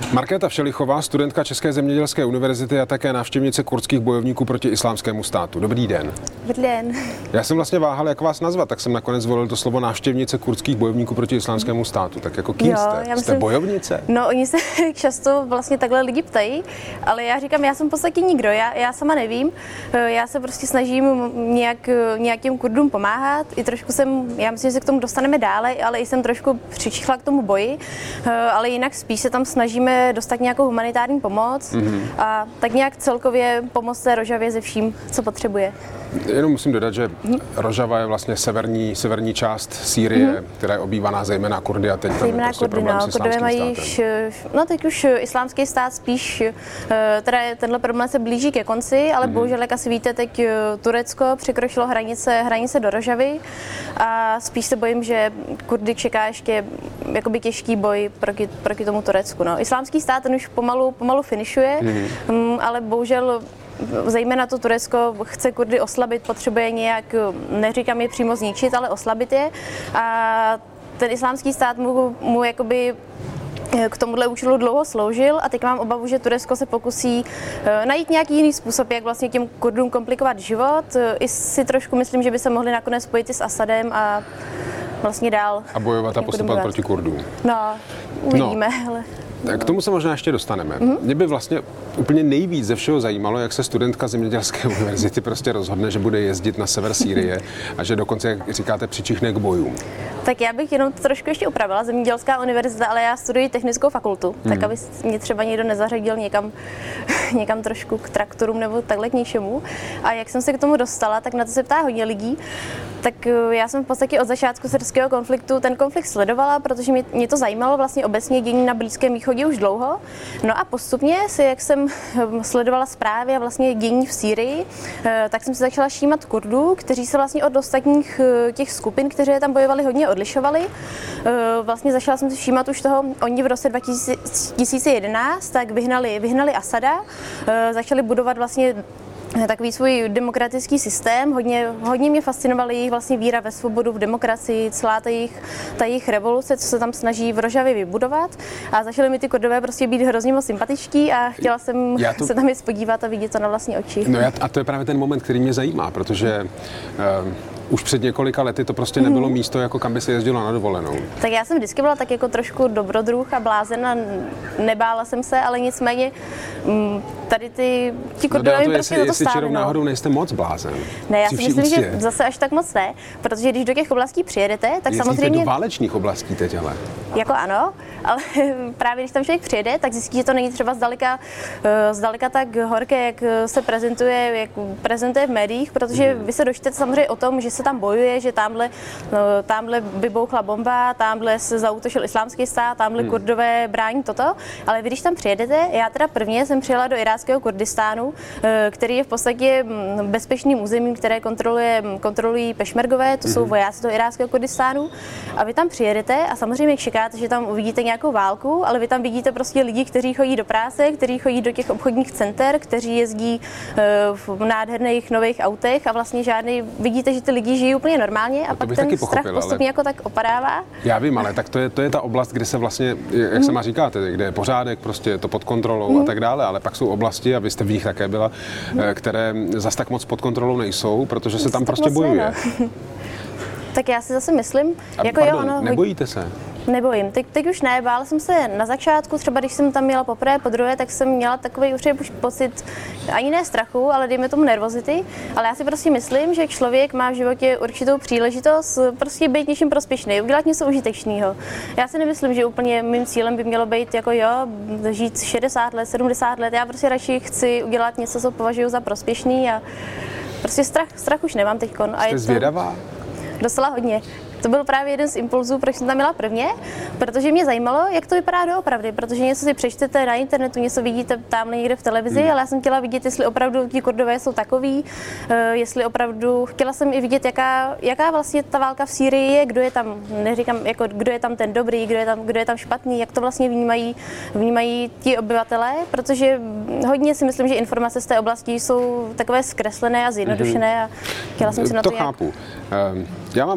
Markéta Všelichová, studentka České zemědělské univerzity a také návštěvnice kurdských bojovníků proti Islámskému státu. Dobrý den. Dobrý den. Já jsem vlastně váhal, jak vás nazvat, tak jsem nakonec zvolil to slovo návštěvnice kurdských bojovníků proti Islámskému státu. Tak jako kým jste? Jste bojovnice? No, oni se často vlastně takhle lidi ptají, ale já říkám, já jsem v podstatě nikdo, já sama nevím. Já se prostě snažím nějakým Kurdům pomáhat. I trošku já myslím, že se k tomu dostaneme dále, ale i jsem trošku přičichla k tomu boji, ale jinak spíš se tam snažíme dostat nějakou humanitární pomoc a tak nějak celkově pomoct té Rožavě se vším, co potřebuje. Jenom musím dodat, že Rožava je vlastně severní část Sýrie, která je obývaná zejména Kurdy a teď tam je prostě problém s Islámským státem. Teď už Islámský stát spíš, teda tenhle problém se blíží ke konci, ale bohužel, jak asi víte, teď Turecko překročilo hranice do Rožavy a spíš se bojím, že Kurdy čeká ještě jakoby těžký boj proti tomu Turecku. No. Islámský stát ten už pomalu finišuje, ale bohužel zejména to Turecko chce Kurdy oslabit, potřebuje nějak, neříkám je přímo zničit, ale oslabit je. A ten Islámský stát mu jakoby k tomuhle účelu dlouho sloužil a teď mám obavu, že Turecko se pokusí najít nějaký jiný způsob, jak vlastně těm Kurdům komplikovat život. I si trošku myslím, že by se mohli nakonec spojit i s Asadem a vlastně dál. A bojovat a postupovat proti Kurdům. No, uvidíme, ale... K tomu se možná ještě dostaneme. Mě by vlastně úplně nejvíc ze všeho zajímalo, jak se studentka zemědělské univerzity prostě rozhodne, že bude jezdit na sever Sýrie a že dokonce, jak říkáte, přičichne k bojům. Tak já bych jenom trošku ještě upravila. Zemědělská univerzita, ale já studuji technickou fakultu, tak aby mě třeba někdo nezařadil někam trošku k traktorům nebo takhle k něčemu. A jak jsem se k tomu dostala, tak na to se ptá hodně lidí. Tak já jsem v podstatě od začátku syrského konfliktu ten konflikt sledovala, protože mě to zajímalo vlastně obecně dění na Blízkém východě už dlouho. No a postupně jak jsem sledovala zprávy a vlastně dění v Sýrii, tak jsem se začala všímat Kurdů, kteří se vlastně od ostatních těch skupin, kteří tam bojovali, hodně odlišovali. Vlastně začala jsem se všímat už toho, oni v roce 2011 tak vyhnali Asada, začali budovat vlastně takový svůj demokratický systém. Hodně mě fascinovala jejich vlastně víra ve svobodu, v demokracii, celá ta jejich revoluce, co se tam snaží v Rožavě vybudovat. A začaly mi ty Kurdové prostě být hrozně moc sympatičtí a chtěla jsem se tam je podívat a vidět to na vlastní oči. No a to je právě ten moment, který mě zajímá, protože už před několika lety to prostě nebylo místo, jako kam by se jezdilo na dovolenou. Tak já jsem vždycky byla tak jako trošku dobrodruh a blázen a nebála jsem se, ale nicméně tady ti Kurdové mi prostě za to stáli. Jestli náhodou nejste moc blázen. Ne, já si myslím, že zase až tak moc ne, protože když do těch oblastí přijedete, tak jezdíte samozřejmě... do válečných oblastí teď, ale. Jako ano, ale právě když tam člověk přijede, tak zjistí, že to není třeba zdaleka tak horké, jak se prezentuje v médiích, protože vy se dočtete samozřejmě o tom, že se tam bojuje, že tamhle vybouchla bomba, tamhle se zaútočil Islámský stát, tamhle Kurdové brání toto, ale vy když tam přijedete, já teda prvně jsem přijela do iráckého Kurdistánu, který je v podstatě bezpečným územím, které kontrolují pešmergové, to jsou vojáci do iráckého Kurdistánu, a vy tam přijedete a samozřejmě čekáte, že tam uvidíte nějakou válku, ale vy tam vidíte prostě lidi, kteří chodí do práce, kteří chodí do těch obchodních center, kteří jezdí v nádherných nových autech a vlastně vidíte, že ty lidi žijí úplně normálně a pak ten strach postupně jako tak opadává. Já vím, ale tak to je ta oblast, kde se vlastně, jak sama říkáte, kde je pořádek, prostě je to pod kontrolou a tak dále, ale pak jsou oblasti, a vy jste v nich také byla, které zas tak moc pod kontrolou nejsou, protože se tam prostě bojuje. Tak já si zase myslím, nebojíte se? Nebojím. Teď už ne, bála jsem se na začátku, třeba když jsem tam měla poprvé, podruhé, tak jsem měla takový už pocit, ani ne strachu, ale dejme tomu nervozity, ale já si prostě myslím, že člověk má v životě určitou příležitost prostě být něčím prospěšný, udělat něco užitečného. Já si nemyslím, že úplně mým cílem by mělo být jako žít 60 let, 70 let, já prostě radši chci udělat něco, co považuji za prospěšný a prostě strach už nemám teďkon. Jste zvědavá? Docela hodně. To byl právě jeden z impulzů, proč jsem tam měla prvně, protože mě zajímalo, jak to vypadá doopravdy, protože něco si přečtete na internetu, něco vidíte tamhle někde v televizi, ale já jsem chtěla vidět, jestli opravdu ti Kurdové jsou takový, jestli opravdu, chtěla jsem i vidět, jaká vlastně ta válka v Sýrii je, kdo je tam, neříkám, jako kdo je tam ten dobrý, kdo je tam špatný, jak to vlastně vnímají ti obyvatelé, protože hodně si myslím, že informace z té oblasti jsou takové zkreslené a zjednodušené a chtěla jsem se na to chápu. Já mám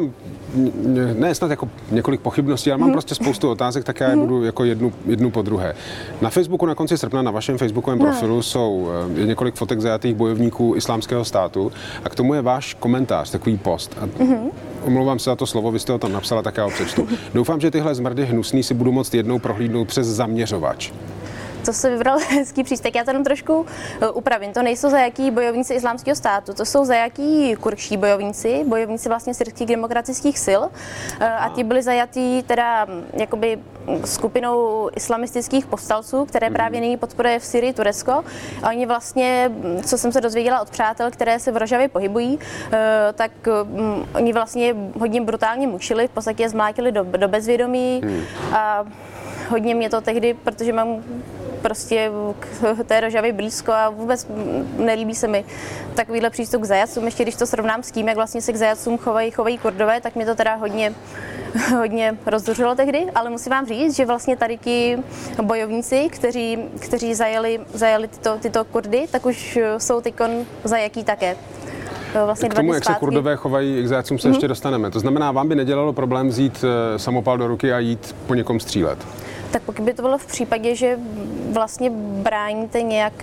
ne snad jako několik pochybností, ale mám prostě spoustu otázek, tak já je budu jako jednu po druhé. Na Facebooku na konci srpna, na vašem facebookovém profilu je několik fotek zajatých bojovníků Islámského státu a k tomu je váš komentář, takový post. Omlouvám se za to slovo, vy jste ho tam napsala, tak já ho přečtu. Doufám, že tyhle zmrdy hnusný si budu moct jednou prohlídnout přes zaměřovač. To se vybral hezký přístek. Já to jenom trošku upravím. To nejsou zajaký bojovníci Islámského státu, to jsou zajaký kurdští bojovníci vlastně syrských demokratických sil. A ti byli zajatí teda jakoby skupinou islamistických povstalců, které právě nyní podporuje v Syrii Turecko. A oni vlastně, co jsem se dozvěděla od přátel, které se v Rožavě pohybují, tak oni vlastně hodně brutálně mučili, v podstatě je zmlátili do bezvědomí a hodně mě to tehdy, protože mám prostě k té Rožavě blízko a vůbec nelíbí se mi takovýhle přístup k zajatcům. Ještě když to srovnám s tím, jak vlastně se k zajatcům chovají Kurdové, tak mě to teda hodně rozzuřilo tehdy, ale musím vám říct, že vlastně tady ti bojovníci, kteří zajali tyto Kurdy, tak už jsou teďkon zajaký také. Vlastně k tomu, jak se Kurdové chovají k zajatcům, se ještě dostaneme. To znamená, vám by nedělalo problém vzít samopal do ruky a jít po někom střílet? Tak pokud by to bylo v případě, že vlastně bráníte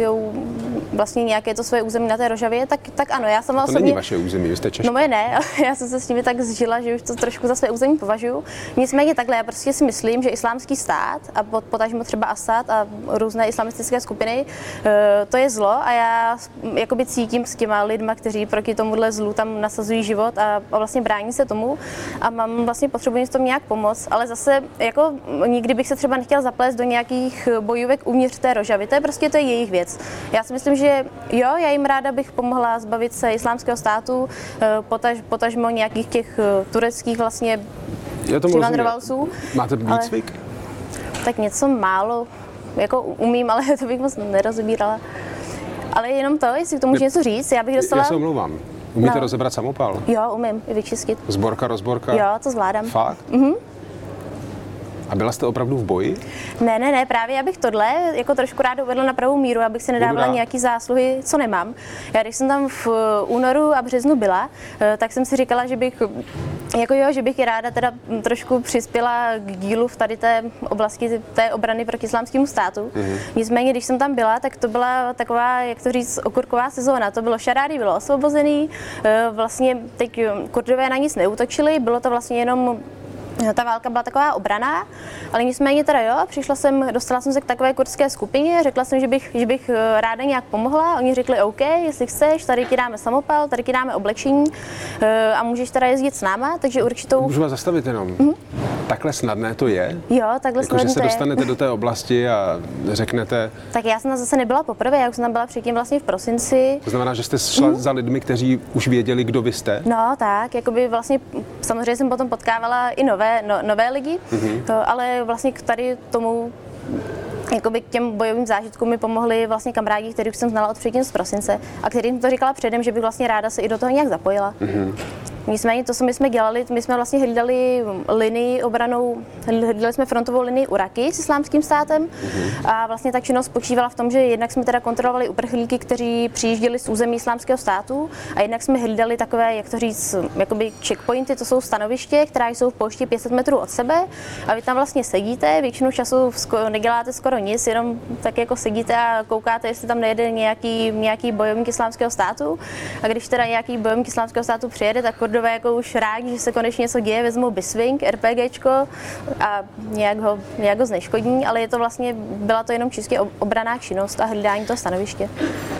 nějaké to své území na té Rožavě, tak ano, já sama osobně... To není vaše území, vy jste Češka. No moje ne, ale já jsem se s nimi tak zžila, že už to trošku za své území považuji. Nicméně takhle, já prostě si myslím, že Islámský stát a potažmo třeba Asad a různé islamistické skupiny, to je zlo a já jakoby cítím s těma lidma, kteří proti tomuhle zlu tam nasazují život a vlastně brání se tomu a mám vlastně potřebuji s tom nějak pomoct, ale zase jako nikdy bych se třeba nechtěl zaplést do nějakých bojůvek uvnitř té Rožavy. To je jejich věc. Já si myslím, že jo, já jim ráda bych pomohla zbavit se Islámského státu, potažmo nějakých těch tureckých vlastně přivandrovalců. Máte výcvik? Tak něco málo, jako umím, ale to bych moc nerozebírala. Ale jenom to, jestli k tomu můžu něco říct, já bych dostala... Já se omlouvám. Umíte rozebrat samopal? Jo, umím, i vyčistit. Zborka, rozborka? Jo, to zvládám. Fakt? A byla jste opravdu v boji? Ne, právě já bych tohle jako trošku ráda uvedla na pravou míru, abych si nedávala nějaký zásluhy, co nemám. Já když jsem tam v únoru a březnu byla, tak jsem si říkala, že bych že bych i ráda teda trošku přispěla k dílu v tady té oblasti té obrany proti Islámskému státu. Nicméně, když jsem tam byla, tak to byla taková, jak to říct, okurková sezóna. To bylo šarády, bylo osvobozený, vlastně teď Kurdové na nic neútočili, bylo to vlastně jenom ta válka byla taková obraná, ale nicméně teda dostala jsem se k takové kurdské skupině, řekla jsem, že bych ráda nějak pomohla. Oni řekli OK, jestli chceš, tady ti dáme samopal, tady ti dáme oblečení a můžeš teda jezdit s náma, takže určitou... Můžu vás zastavit jenom. Takhle snadné to je? Jo, takhle snadné to je. Že se dostanete do té oblasti a řeknete... Tak já jsem tam zase nebyla poprvé, já už jsem tam byla předtím vlastně v prosinci. To znamená, že jste šla za lidmi, kteří už věděli, kdo vy jste? No tak, jakoby vlastně samozřejmě jsem potom potkávala i nové lidi, ale vlastně k tady tomu jakoby k těm bojovým zážitkům mi pomohli vlastně kamarádi, který už jsem znala od předtím z prosince a kterým to říkala předem, že bych vlastně ráda se i do toho nějak zapojila. Nicméně to, co my jsme dělali, my jsme vlastně hlídali linii obranou, hlídali jsme frontovou linii u Raky s Islámským státem a vlastně ta činnost spočívala v tom, že jednak jsme teda kontrolovali uprchlíky, kteří přijížděli z území Islámského státu a jednak jsme hlídali takové, jak to říct, jakoby checkpointy, to jsou stanoviště, která jsou v poušti 500 metrů od sebe a vy tam vlastně sedíte, většinu času neděláte skoro nic, jenom tak jako sedíte a koukáte, jestli tam nejede nějaký bojovník Islámského státu a když teda nějaký bojovník Islámského státu přijede, tak Kurdové jako už rádi, že se konečně něco děje, vezmou biswing, RPGčko a nějak ho zneškodní, ale byla to jenom čistě obranná činnost a hlídání toho stanoviště.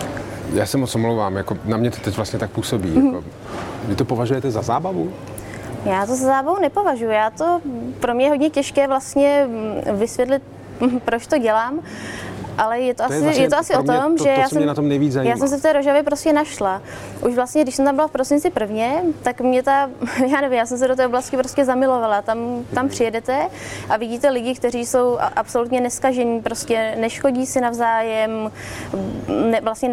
Já se moc omlouvám, jako na mě to teď vlastně tak působí. Jako, vy to považujete za zábavu? Já to za zábavu nepovažuji. Pro mě je hodně těžké vlastně vysvětlit, proč to dělám. Ale je to asi o tom, že já jsem se v té Rožavě prostě našla. Už vlastně, když jsem tam byla v prosinci prvně, tak mě já jsem se do té oblasti prostě zamilovala. Tam přijedete a vidíte lidi, kteří jsou absolutně neskažení, prostě neškodí si navzájem, vlastně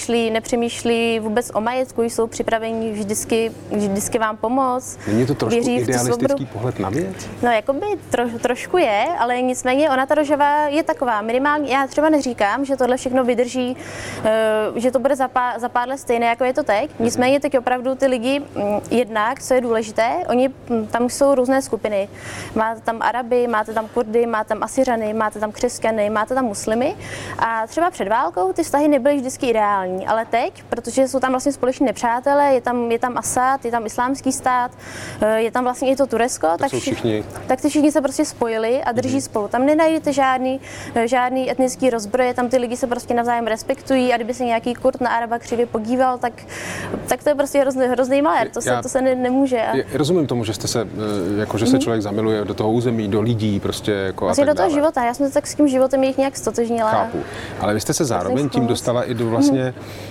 nepřemýšlí vůbec o majetku, jsou připraveni vždycky vám pomoct. Není to trošku idealistický pohled na věc? No, jakoby trošku je, ale nicméně ta Rožava je taková minimálně, já třeba neříkám, že tohle všechno vydrží, že to bude za pár let stejné, jako je to teď. Nicméně teď opravdu ty lidi, jednak, co je důležité, oni tam jsou různé skupiny. Máte tam Araby, máte tam Kurdy, máte tam Asyřany, máte tam křesťany, máte tam muslimy. A třeba před válkou ty vztahy nebyly vždycky ideální, ale teď, protože jsou tam vlastně společní nepřátelé, je tam Asad, je tam Islámský stát, je tam vlastně i to Turecko, tak ty všichni se prostě spojili a drží spolu. Tam nenajdete žádný etnický rozbroj, tam ty lidi se prostě navzájem respektují a kdyby se nějaký Kurd na Araba křivě podíval, tak to je prostě hrozný malér, to se nemůže. Rozumím tomu, že jste se, jako že se člověk zamiluje do toho území, do lidí, prostě jako vlastně do toho života, já jsem se tak s tím životem jich nějak stotožnila. Chápu, ale vy jste se zároveň tím dostala i do vlastně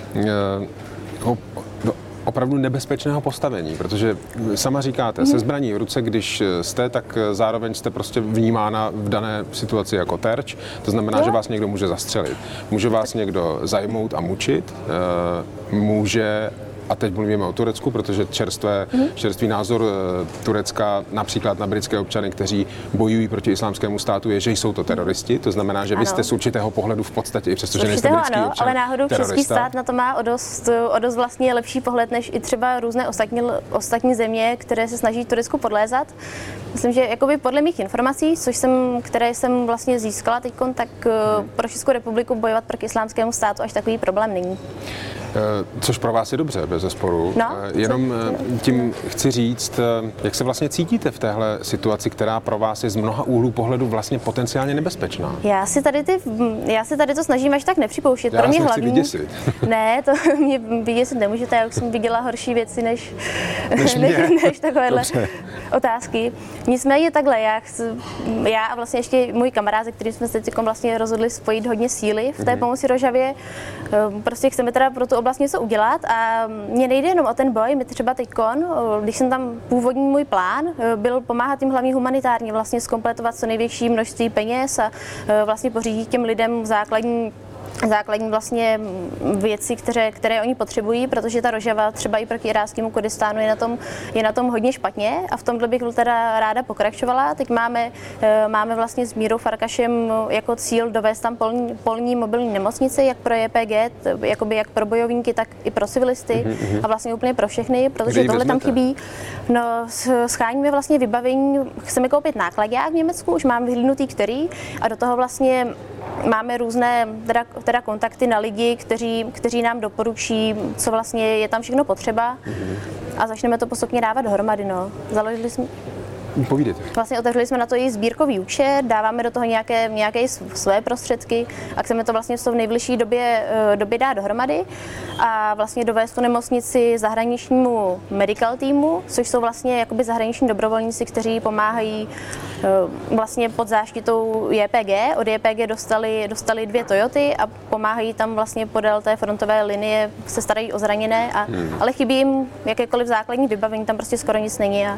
opravdu nebezpečného postavení, protože sama říkáte, se zbraní v ruce, když jste, tak zároveň jste prostě vnímána v dané situaci jako terč, to znamená, že vás někdo může zastřelit. Může vás někdo zajmout a mučit, může, a teď mluvíme o Turecku, protože čerstvý názor Turecka například na britské občany, kteří bojují proti islámskému státu, je, že jsou to teroristi. To znamená, že vy jste z určitého pohledu v podstatě, i přestože nejste britský občan, ale náhodou terorista. český stát na to má o dost vlastně lepší pohled, než i třeba různé ostatní země, které se snaží Turecku podlézat. Myslím, že jakoby podle mých informací, které jsem vlastně získala teďkon, tak pro Českou republiku bojovat proti islámskému státu až takový problém není. Což pro vás je dobře, bezesporu. Jenom tím chci říct, jak se vlastně cítíte v téhle situaci, která pro vás je z mnoha úhlů pohledu vlastně potenciálně nebezpečná. Já si tady to snažím až tak nepřipouštět. Pro mě hlavní. Vyděsit. Ne, to mě vyděsit nemůžete, já už jsem viděla horší věci než takovéhle otázky. Nicméně takhle, já a vlastně ještě můj kamarád, se kterým jsme se teď vlastně rozhodli spojit hodně síly v té pomoci Rožavě, prostě chceme teda pro tu oblast něco udělat a mně nejde jenom o ten boj, my třeba teďkon, když jsem tam původní můj plán, byl pomáhat jim hlavně humanitárně, vlastně zkompletovat co největší množství peněz a vlastně pořídit těm lidem základní vlastně věci, které oni potřebují, protože ta Rožava třeba i proti iráckému Kurdistánu je na tom hodně špatně a v tomhle bych teda ráda pokračovala. Teď máme vlastně s Mírou Farkašem jako cíl dovést tam polní mobilní nemocnici, jak pro JPG, jakoby jak pro bojovníky, tak i pro civilisty a vlastně úplně pro všechny, protože tohle tam chybí. No, scháníme vlastně vybavení, chceme koupit nákladák v Německu, už mám vyhlídnutý který a do toho vlastně máme různé teda kontakty na lidi, kteří nám doporučí, co vlastně je tam všechno potřeba a začneme to postupně dávat dohromady. No. Založili jsme... Povídejte. Vlastně otevřeli jsme na to i sbírkový účet, dáváme do toho nějaké své prostředky a chceme to vlastně v té nejbližší době dát dohromady a vlastně dovést tu nemocnici zahraničnímu medical týmu, což jsou vlastně jakoby zahraniční dobrovolníci, kteří pomáhají vlastně pod záštitou JPG. Od JPG dostali 2 Toyoty a pomáhají tam vlastně podél té frontové linie, se starají o zraněné, ale chybí jim jakékoliv základní vybavení, tam prostě skoro nic není.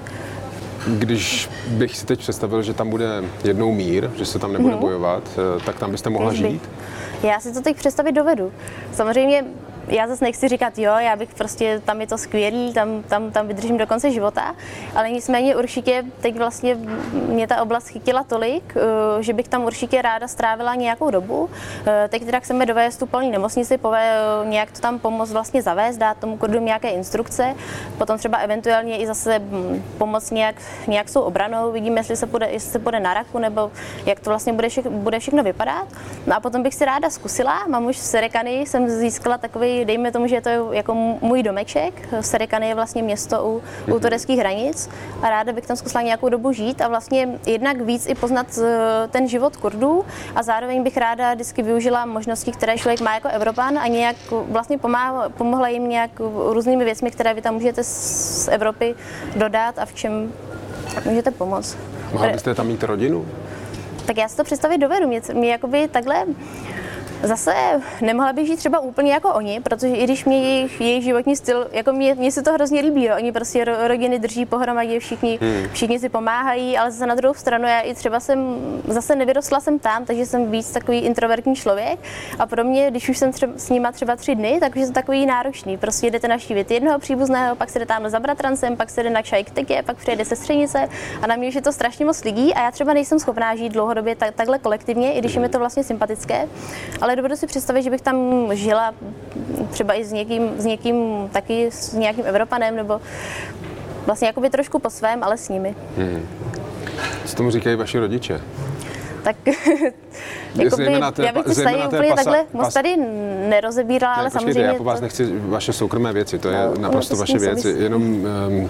Když bych si teď představil, že tam bude jednou mír, že se tam nebude bojovat, tak tam byste mohla žít? Já si to teď představit dovedu. Samozřejmě já zase nechci říkat, já bych prostě, tam je to skvělý, tam vydržím do konce života, ale nicméně určitě teď vlastně mě ta oblast chytila tolik, že bych tam určitě ráda strávila nějakou dobu. Teď teda chceme dovést tu polní nemocnici, nějak to tam pomoct vlastně zavést, dát tomu Kurdům nějaké instrukce, potom třeba eventuálně i zase pomoct nějak s tou obranou, vidíme, jestli se půjde na Raku, nebo jak to vlastně bude všechno vypadat. No a potom bych si ráda zkusila, mám už v Serekany, jsem získala takový, dejme tomu, že je to jako můj domeček. Serekany je vlastně město u tureckých hranic a ráda bych tam zkusila nějakou dobu žít a vlastně jednak víc i poznat ten život Kurdů a zároveň bych ráda vždycky využila možnosti, které člověk má jako Evropan a nějak vlastně pomohla jim nějak různými věcmi, které vy tam můžete z Evropy dodat a v čem můžete pomoct. Mohla byste tam mít rodinu? Tak já si to představit dovedu. Mě jakoby takhle Zase nemohla bych žít třeba úplně jako oni, protože i když mě jejich životní styl, jako mě se to hrozně líbí, jo. Oni prostě rodiny drží pohromadě, všichni si pomáhají, ale zase na druhou stranu já i třeba zase nevyrostla jsem tam, takže jsem víc takový introvertní člověk a pro mě, když už jsem s nima třeba 3 dny, tak už je to takový náročný. Prostě jdete navštívit jednoho příbuzného, pak se jde tamhle za bratrancem, pak se jde na čaj k tetě, pak přijede sestřenice a na mě už je to strašně moc lidí a já třeba nejsem schopná žít dlouhodobě takhle kolektivně, i když je mi to vlastně sympatické. Ale dovedu si představit, že bych tam žila třeba i s někým taky, s nějakým Evropanem, nebo vlastně jakoby trošku po svém, ale s nimi. Co tomu říkají vaši rodiče? Tak jakoby, já bych ty vztahy úplně takhle moc tady nerozebírala, ale samozřejmě... Já po vás nechci vaše soukromé věci, to je naprosto vaše věc, jenom...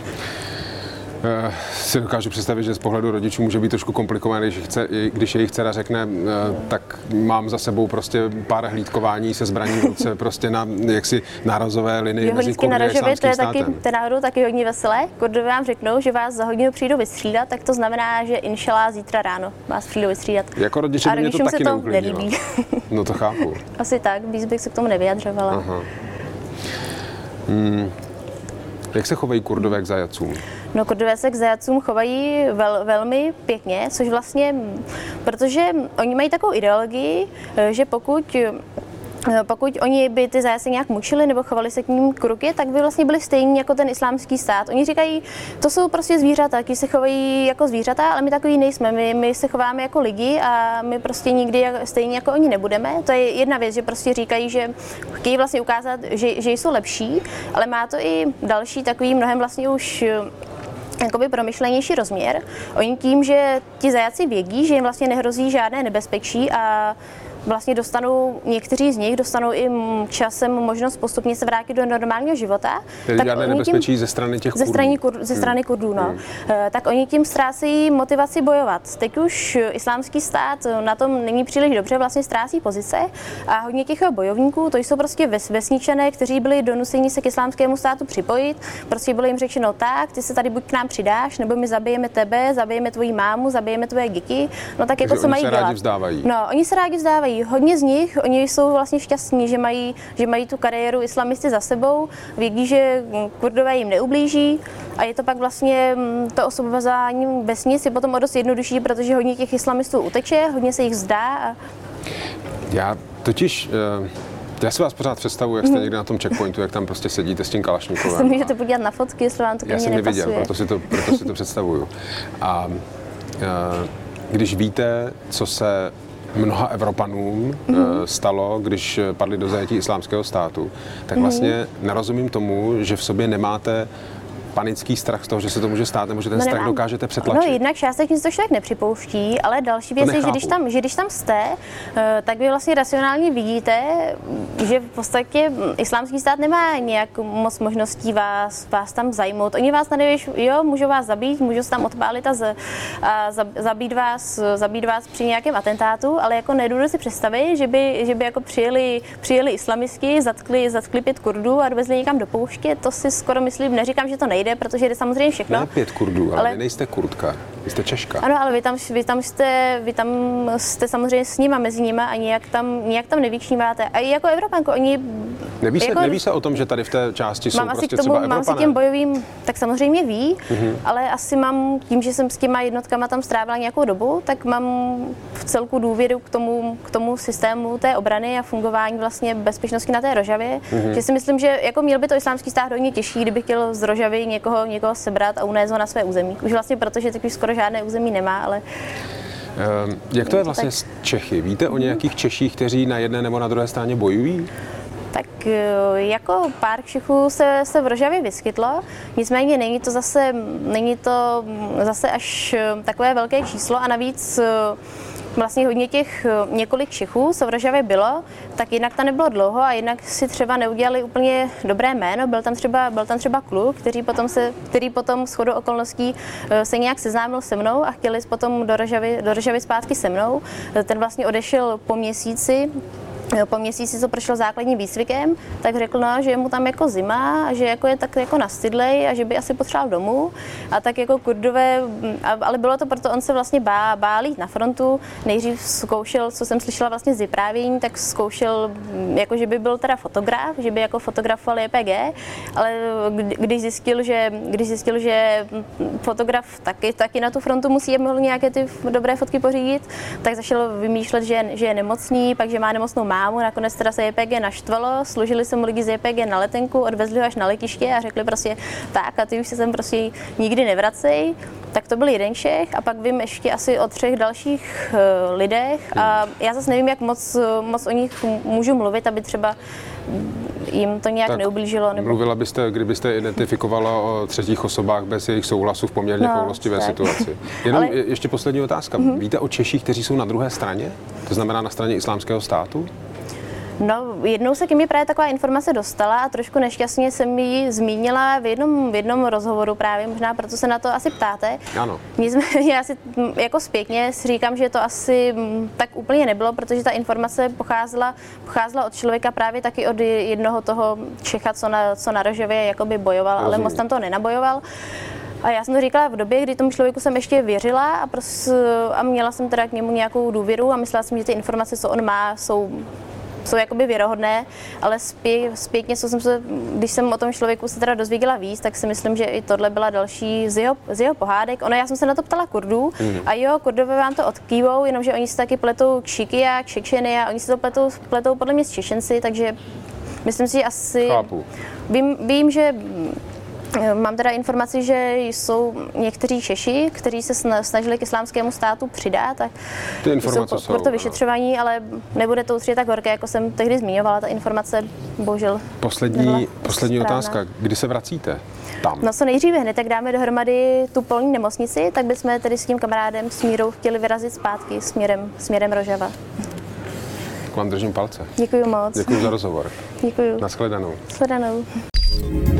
si dokážu představit, že z pohledu rodičů může být trošku komplikované, když jejich dcera řekne, tak mám za sebou prostě pár hlídkování se zbraní v ruce prostě na jaksi nárazové linii mezi Kurdy a Islámským státem. To je náhodou taky hodně veselé. Kurdové vám řeknou, že vás za hodinu přijdou vystřídat, tak to znamená, že inšalá zítra ráno vás přijdou vystřídat. Jako rodiče mě to taky neuklidnilo. No to chápu. Asi tak, víc bych se k tomu nevyjadřovala. Aha. Jak se chovají Kurdové k zajatcům? No, Kurdové se k zajatcům chovají velmi pěkně, což vlastně, protože oni mají takovou ideologii, že pokud oni by ty zajace nějak mučili nebo chovali se k ním k ruky, tak by vlastně byli stejní jako ten Islámský stát. Oni říkají, to jsou prostě zvířata, kteří se chovají jako zvířata, ale my takový nejsme. My se chováme jako lidi a my prostě nikdy stejně jako oni nebudeme. To je jedna věc, že prostě říkají, že chtějí vlastně ukázat, že jsou lepší, ale má to i další takový mnohem vlastně už jakoby promyšlenější rozměr. Oni tím, že ti zajaci vědí, že jim vlastně nehrozí žádné nebezpečí a vlastně někteří z nich dostanou i časem možnost postupně se vrátit do normálního života. Tedy žádné nebezpečí ze strany těch Kurdů. Ze strany Kurdů, no. Tak oni tím ztrácejí motivaci bojovat. Teď už Islámský stát na tom není příliš dobře, vlastně ztrácí pozice a hodně těch bojovníků, to jsou prostě vesničané, kteří byli donuceni se k Islámskému státu připojit. Prostě bylo jim řečeno tak, ty se tady buď k nám přidáš, nebo my zabijeme tebe, zabijeme tvoji mámu, zabijeme tvoje děti. No tak jako co mají dělat? Rádi vzdávají. No, oni se rádi vzdávají. Hodně z nich, oni jsou vlastně šťastní, že mají tu kariéru islamisty za sebou, vědí, že Kurdové jim neublíží a je to pak vlastně to osvobozování vesnic je potom o dost jednodušší, protože hodně těch islamistů uteče, hodně se jich vzdá. Já si vás pořád představuji, jak jste někde na tom checkpointu, jak tam prostě sedíte s tím kalašníkovem. Se můžete podívat na fotky, jestli vám to já jsem nepasuje. Neviděl, proto si to představuju. A když víte, co se mnoha Evropanům stalo, když padli do zajetí Islámského státu, tak vlastně nerozumím tomu, že v sobě nemáte panický strach z toho, že se to může stát, nebo že ten strach dokážete přetlačit. No jednak částečně to člověk nepřipouští, ale další věc je, že když tam jste, tak vy vlastně racionálně vidíte, že v podstatě Islámský stát nemá nějak moc možností vás tam zajmout. Oni vás tady, můžou vás zabít, můžou se tam odpálit a zabít vás při nějakém atentátu, ale jako nedovedu si představit, že by jako přijeli islamisti, zatkli 5 Kurdů a dovezli někam do pouště. To si skoro myslím, neříkám, že to nejde, protože jde samozřejmě všechno. Ne 5 Kurdů, ale vy nejste Kurdka, vy jste Češka. Ano, ale vy tam jste samozřejmě s nima, mezi nima a nějak tam nevyčníváte. A i jako Evropanko, oni... Neví se o tom, že tady v té části jsou prostě třeba Evropané? Mám si těm bojovým, tak samozřejmě ví, ale asi mám, tím, že jsem s těma jednotkama tam strávila nějakou dobu, tak mám v celku důvěru k tomu systému té obrany a fungování vlastně bezpečnosti na té Rožavě, že si myslím, že jako měl by to Islámský stát hodně těžší, kdyby chtěl z Rožavy někoho sebrat a unést ho na své území. Už vlastně protože teď už skoro žádné území nemá, ale... Jak to je vlastně s Čechy? Víte o nějakých Češích, kteří na jedné nebo na druhé straně bojují? Tak jako pár Čechů se v Rožavě vyskytlo, nicméně není to zase až takové velké číslo a navíc vlastně hodně těch několik Čechů, co v Rožavě bylo, tak jednak tam nebylo dlouho a jednak si třeba neudělali úplně dobré jméno. Byl tam třeba kluk, který potom shodou okolností se nějak seznámil se mnou a chtěli potom do Rožavy zpátky se mnou. Ten vlastně odešel po měsíci po měsíci, co prošel základním výcvikem, tak řekl, no, že je mu tam jako zima a že jako je tak jako nastydlej a že by asi potřeboval domů. A tak jako Kurdové, ale bylo to proto, on se vlastně bál jít na frontu. Nejdřív zkoušel, co jsem slyšela vlastně z vyprávění, tak zkoušel, jako že by byl teda fotograf, že by jako fotografoval JPG, ale když zjistil, že fotograf taky na tu frontu musí, aby mohl nějaké ty dobré fotky pořídit, tak začal vymýšlet, že je nemocný, pak že má nemocnou mámu, nakonec teda se JPG naštvalo, složili se mu lidi z JPG na letenku, odvezli ho až na letiště a řekli prostě tak a ty už se sem prostě nikdy nevracej. Tak to byl jeden Čech a pak vím ještě asi o 3 dalších lidech a já zase nevím, jak moc o nich můžu mluvit, aby třeba jim to nějak neublížilo. Nebo... Mluvila byste, kdybyste identifikovala o třetích osobách bez jejich souhlasu v poměrně choulostivé situaci. Jenom ještě poslední otázka. Víte o Češích, kteří jsou na druhé straně? To znamená na straně Islámského státu? No, jednou se ke mně právě taková informace dostala a trošku nešťastně jsem ji zmínila v jednom rozhovoru právě, možná proto se na to asi ptáte. Ano. Nicméně asi jako zpětně si říkám, že to asi tak úplně nebylo, protože ta informace pocházela od člověka právě taky od jednoho toho Čecha, co na Rožově jakoby bojoval, ale moc tam to nenabojoval. A já jsem to říkala v době, kdy tomu člověku jsem ještě věřila a měla jsem teda k němu nějakou důvěru a myslela jsem, že ty informace, co on má, jsou jakoby věrohodné, ale zpětně, když jsem o tom člověku se teda dozvěděla víc, tak si myslím, že i tohle byla další z jeho pohádek. Já jsem se na to ptala Kurdů a jo, Kurdové vám to odkývou, jenomže oni si taky pletou kšiky a kšekšeny a oni si to pletou podle mě s Češenci, takže myslím si, že asi... Chápu. Vím, že mám teda informaci, že jsou někteří Češi, kteří se snažili k Islámskému státu přidat, tak ty informace jsou pro to vyšetřování, ale nebude to určitě tak horké, jako jsem tehdy zmiňovala, ta informace bohužel. Poslední otázka, kdy se vracíte tam? No co nejdříve, hned tak dáme dohromady tu polní nemocnici, tak bychom tedy s tím kamarádem, s Mírou, chtěli vyrazit zpátky směrem Rožava. Vám držím palce. Děkuji moc. Děkuji za rozhovor. Děkuji. Nashledanou. Nashledanou.